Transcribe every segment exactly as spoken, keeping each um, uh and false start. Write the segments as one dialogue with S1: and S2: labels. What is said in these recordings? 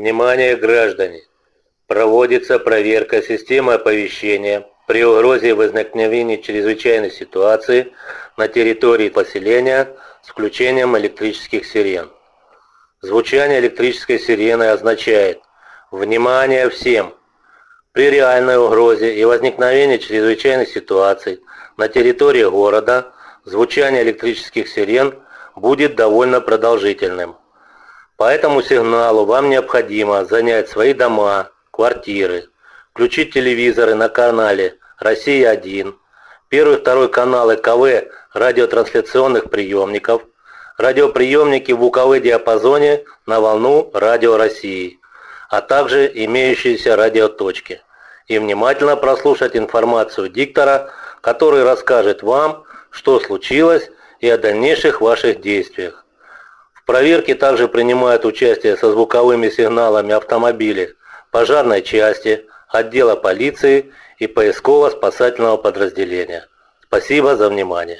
S1: Внимание, граждане! Проводится проверка системы оповещения при угрозе возникновения чрезвычайной ситуации на территории поселения с включением электрических сирен. Звучание электрической сирены означает «Внимание всем! При реальной угрозе и возникновении чрезвычайной ситуации на территории города звучание электрических сирен будет довольно продолжительным. По этому сигналу вам необходимо занять свои дома, квартиры, включить телевизоры на канале «Россия один», первый и второй каналы ка вэ радиотрансляционных приемников, радиоприемники в УКВ диапазоне на волну Радио России, а также имеющиеся радиоточки, и внимательно прослушать информацию диктора, который расскажет вам, что случилось, и о дальнейших ваших действиях. В проверке также принимают участие со звуковыми сигналами автомобили пожарной части, отдела полиции и поисково-спасательного подразделения. Спасибо за внимание.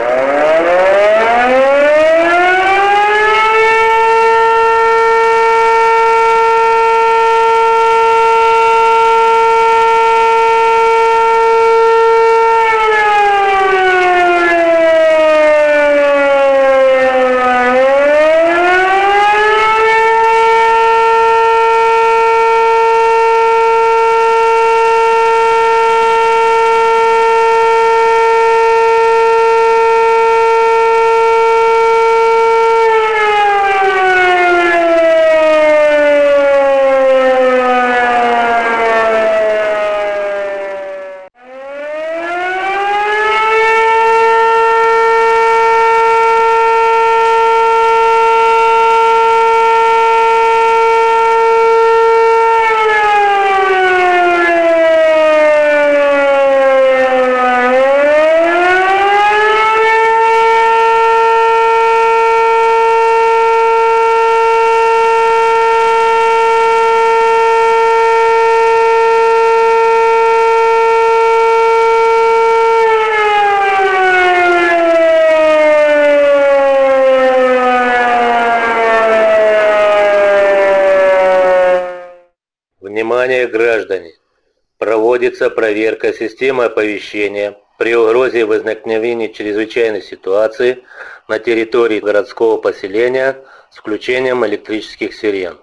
S1: Внимание, граждане! Проводится проверка системы оповещения при угрозе возникновения чрезвычайной ситуации на территории городского поселения с включением электрических сирен.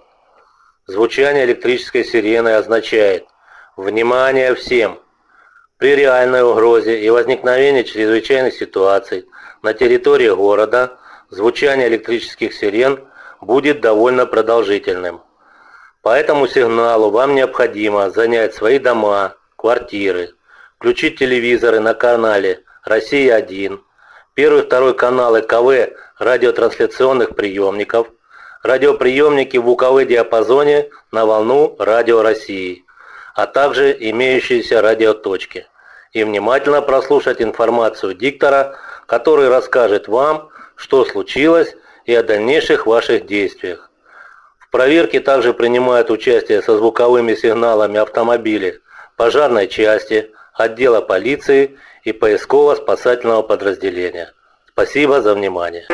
S1: Звучание электрической сирены означает «Внимание всем! При реальной угрозе и возникновении чрезвычайной ситуации на территории города звучание электрических сирен будет довольно продолжительным. По этому сигналу вам необходимо занять свои дома, квартиры, включить телевизоры на канале «Россия один», первый и второй каналы ка вэ радиотрансляционных приемников, радиоприемники в УКВ диапазоне на волну Радио России, а также имеющиеся радиоточки, и внимательно прослушать информацию диктора, который расскажет вам, что случилось, и о дальнейших ваших действиях. В проверке также принимают участие со звуковыми сигналами автомобили пожарной части, отдела полиции и поисково-спасательного подразделения. Спасибо за внимание.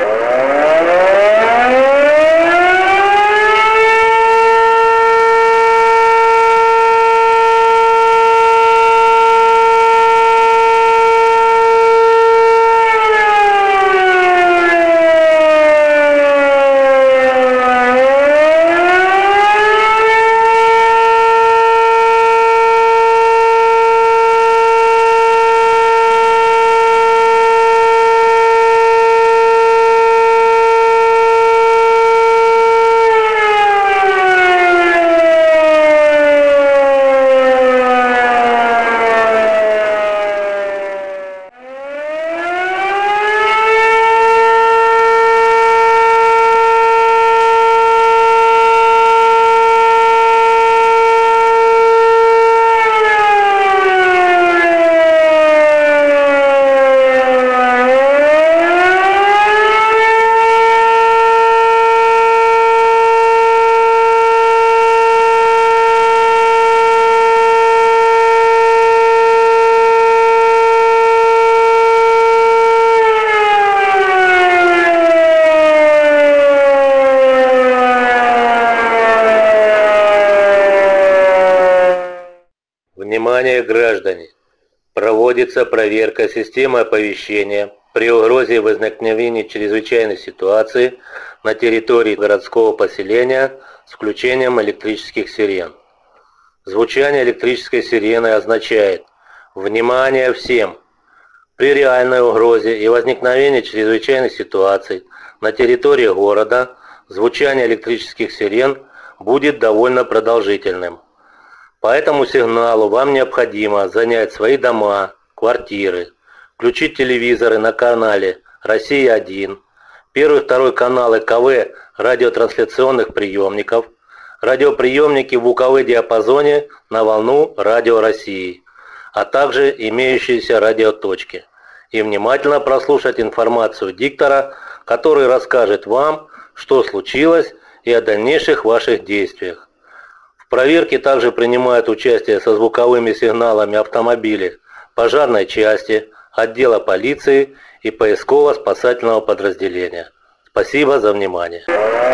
S1: Внимание, граждане! Проводится проверка системы оповещения при угрозе возникновения чрезвычайной ситуации на территории городского поселения с включением электрических сирен. Звучание электрической сирены означает «Внимание всем! При реальной угрозе и возникновении чрезвычайной ситуации на территории города звучание электрических сирен будет довольно продолжительным. По этому сигналу вам необходимо занять свои дома, квартиры, включить телевизоры на канале «Россия один», первый и второй каналы КВ радиотрансляционных приемников, радиоприемники в УКВ диапазоне на волну Радио России, а также имеющиеся радиоточки, и внимательно прослушать информацию диктора, который расскажет вам, что случилось, и о дальнейших ваших действиях. В проверке также принимают участие со звуковыми сигналами автомобили пожарной части, отдела полиции и поисково-спасательного подразделения. Спасибо за внимание.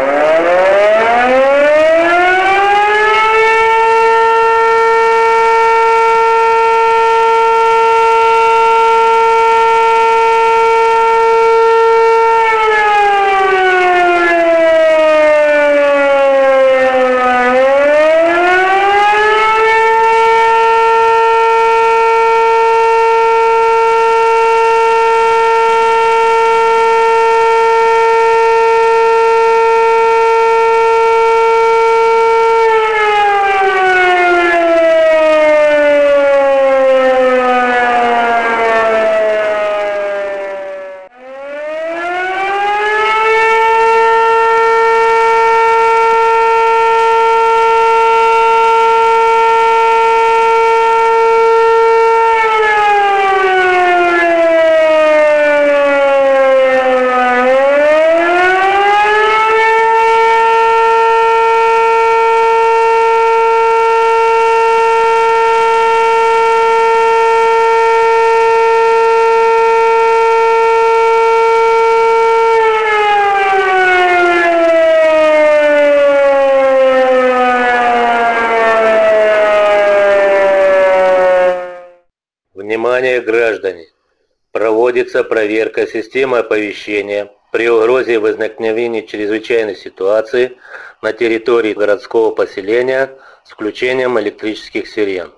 S1: Внимание, граждане! Проводится проверка системы оповещения при угрозе возникновения чрезвычайной ситуации на территории городского поселения с включением электрических сирен.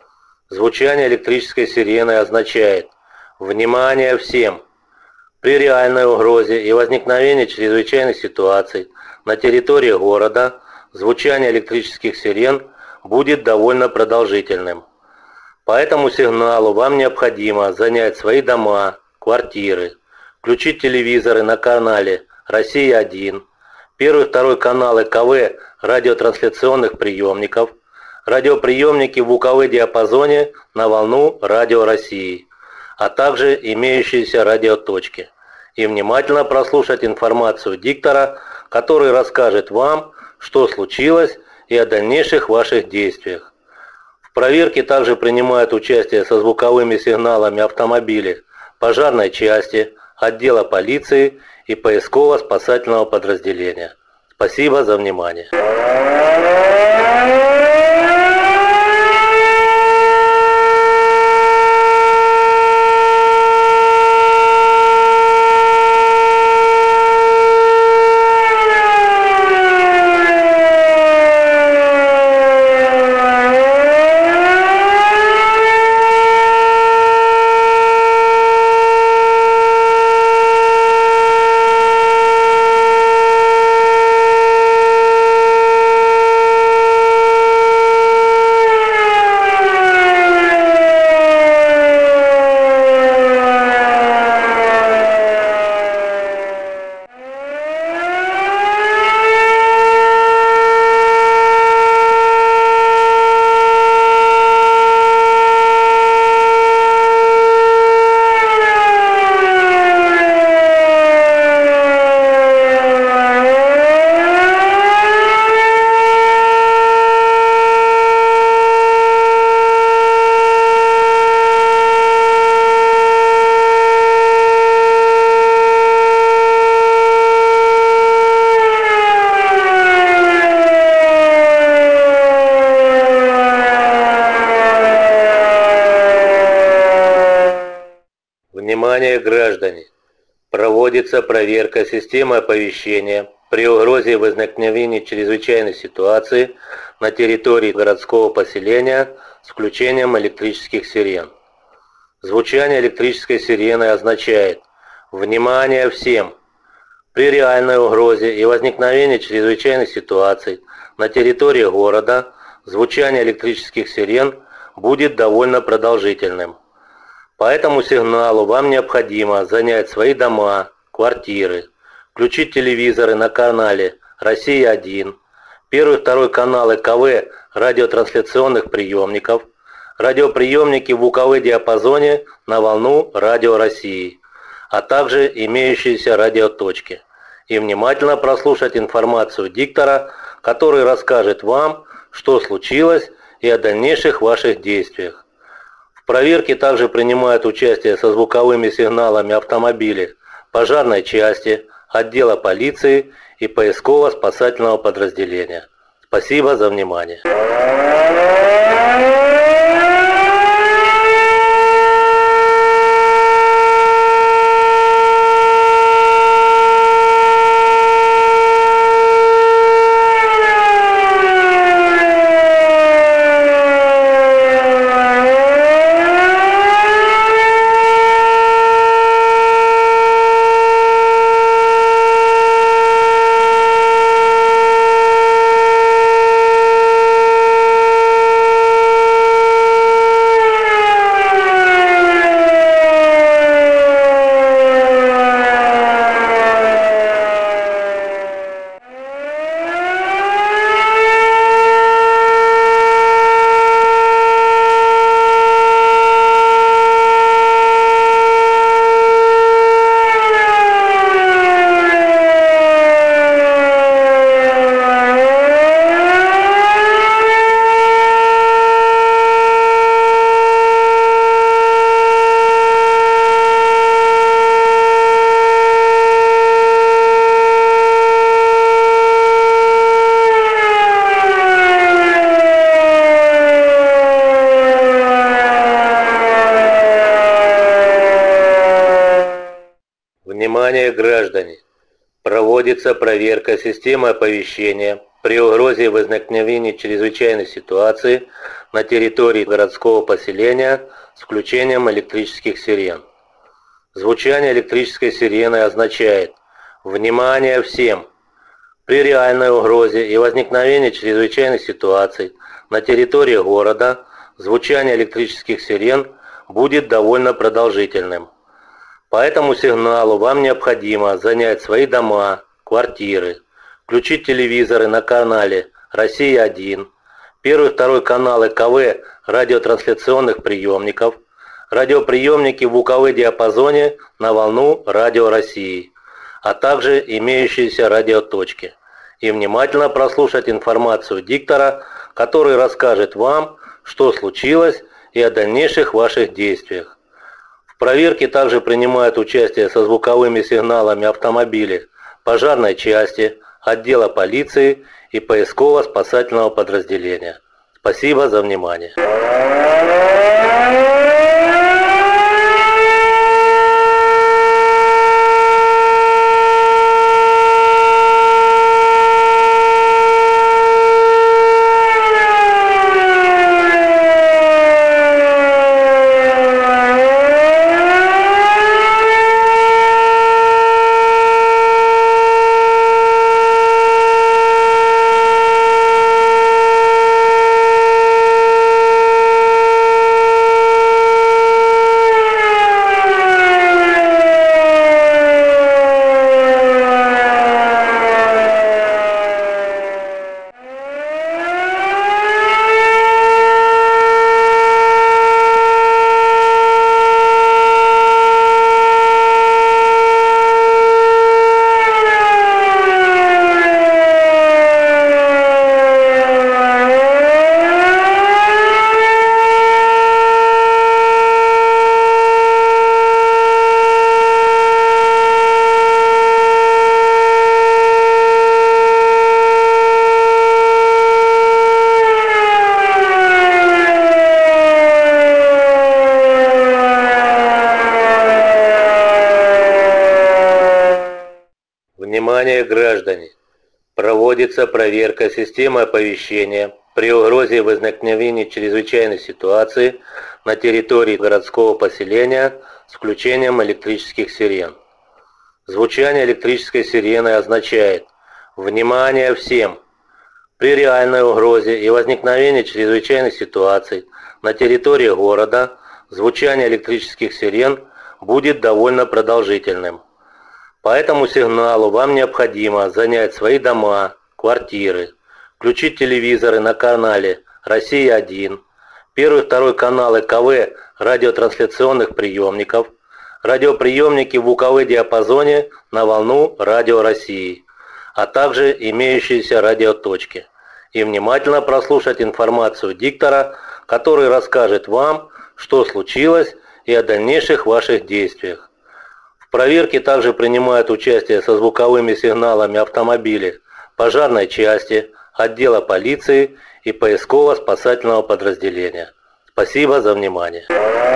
S1: Звучание электрической сирены означает «Внимание всем! При реальной угрозе и возникновении чрезвычайной ситуации на территории города звучание электрических сирен будет довольно продолжительным. По этому сигналу вам необходимо занять свои дома, квартиры, включить телевизоры на канале «Россия один», первый и второй каналы КВ радиотрансляционных приемников, радиоприемники в УКВ диапазоне на волну Радио России, а также имеющиеся радиоточки, и внимательно прослушать информацию диктора, который расскажет вам, что случилось, и о дальнейших ваших действиях. В проверке также принимают участие со звуковыми сигналами автомобили пожарной части, отдела полиции и поисково-спасательного подразделения. Спасибо за внимание. Внимание, граждане! Проводится проверка системы оповещения при угрозе возникновения чрезвычайной ситуации на территории городского поселения с включением электрических сирен. Звучание электрической сирены означает «Внимание всем! При реальной угрозе и возникновении чрезвычайной ситуации на территории города звучание электрических сирен будет довольно продолжительным. По этому сигналу вам необходимо занять свои дома, квартиры, включить телевизоры на канале «Россия один», первый и второй каналы КВ радиотрансляционных приемников, радиоприемники в У К В-диапазоне на волну Радио России, а также имеющиеся радиоточки, и внимательно прослушать информацию диктора, который расскажет вам, что случилось, и о дальнейших ваших действиях. В проверке также принимают участие со звуковыми сигналами автомобили пожарной части, отдела полиции и поисково-спасательного подразделения. Спасибо за внимание. Внимание, граждане! Проводится проверка системы оповещения при угрозе возникновения чрезвычайной ситуации на территории городского поселения с включением электрических сирен. Звучание электрической сирены означает «Внимание всем! При реальной угрозе и возникновении чрезвычайной ситуации на территории города звучание электрических сирен будет довольно продолжительным. По этому сигналу вам необходимо занять свои дома, квартиры, включить телевизоры на канале «Россия один», первый и второй каналы КВ радиотрансляционных приемников, радиоприемники в У К В-диапазоне на волну Радио России, а также имеющиеся радиоточки, и внимательно прослушать информацию диктора, который расскажет вам, что случилось, и о дальнейших ваших действиях. В проверке также принимают участие со звуковыми сигналами автомобили пожарной части, отдела полиции и поисково-спасательного подразделения. Спасибо за внимание. Внимание, граждане! Проводится проверка системы оповещения при угрозе возникновения чрезвычайной ситуации на территории городского поселения с включением электрических сирен. Звучание электрической сирены означает «Внимание всем! При реальной угрозе и возникновении чрезвычайной ситуации на территории города звучание электрических сирен будет довольно продолжительным. По этому сигналу вам необходимо занять свои дома, квартиры, включить телевизоры на канале «Россия один», первый и второй каналы КВ радиотрансляционных приемников, радиоприемники в УКВ диапазоне на волну Радио России, а также имеющиеся радиоточки, и внимательно прослушать информацию диктора, который расскажет вам, что случилось и о дальнейших ваших действиях. В проверке также принимают участие со звуковыми сигналами автомобили пожарной части, отдела полиции и поисково-спасательного подразделения. Спасибо за внимание.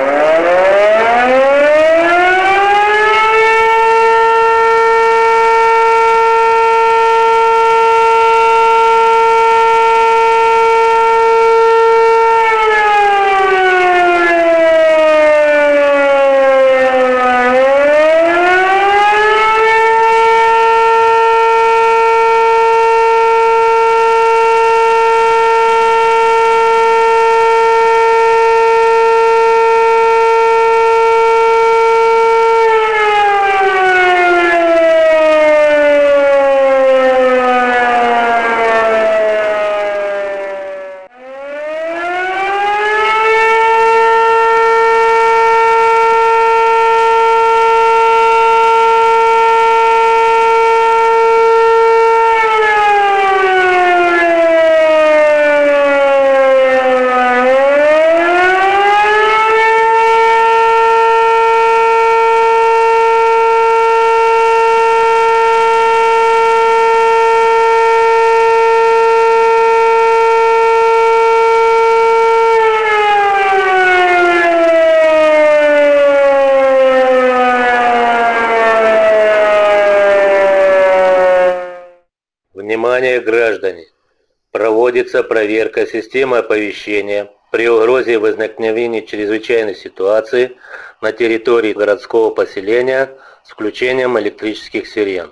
S1: Внимание, граждане! Проводится проверка системы оповещения при угрозе возникновения чрезвычайной ситуации на территории городского поселения с включением электрических сирен.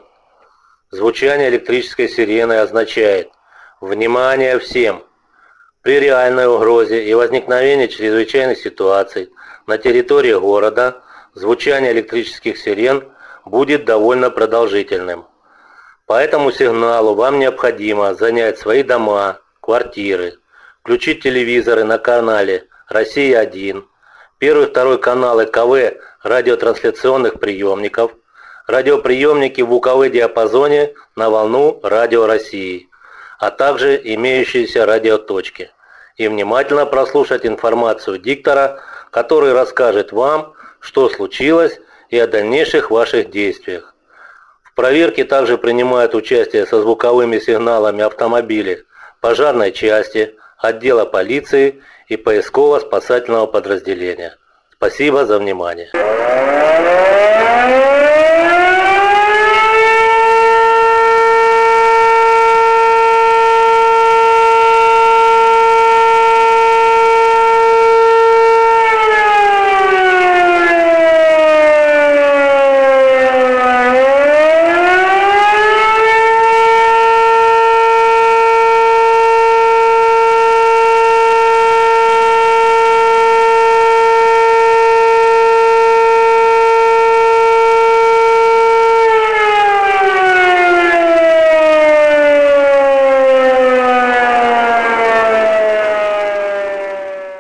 S1: Звучание электрической сирены означает «Внимание всем! При реальной угрозе и возникновении чрезвычайной ситуации на территории города звучание электрических сирен будет довольно продолжительным. По этому сигналу вам необходимо занять свои дома, квартиры, включить телевизоры на канале «Россия один», первый и второй каналы КВ радиотрансляционных приемников, радиоприемники в УКВ диапазоне на волну Радио России, а также имеющиеся радиоточки, и внимательно прослушать информацию диктора, который расскажет вам, что случилось и о дальнейших ваших действиях. В проверке также принимают участие со звуковыми сигналами автомобили пожарной части, отдела полиции и поисково-спасательного подразделения. Спасибо за внимание.